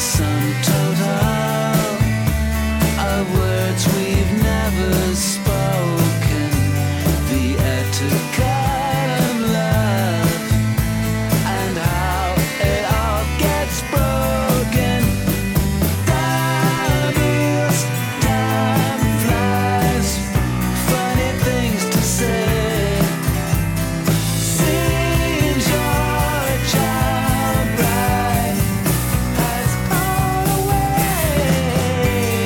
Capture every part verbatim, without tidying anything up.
sum total of words we've never spoken, the etiquette of love, and how it all gets broken. Time moves, time flies, funny things to say. Seems your child bride has gone away.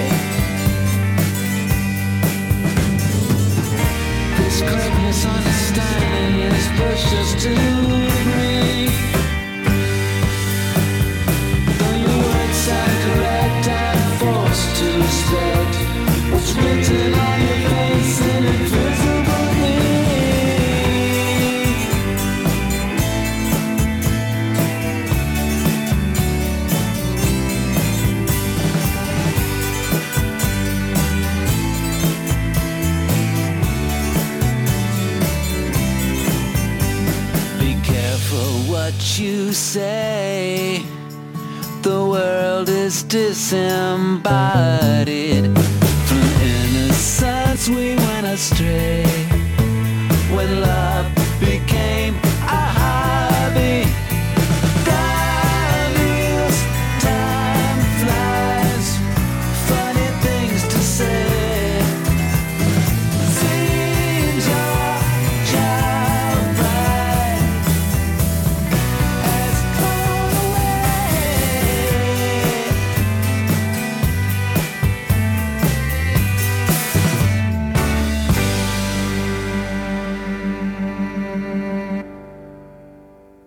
This great misunderstanding has pushed us to agree. Though your words sound correct, I'm forced to respect what's written on your face in invisible ink. Be careful what you say. The world is disembodied. From innocence we went astray. When love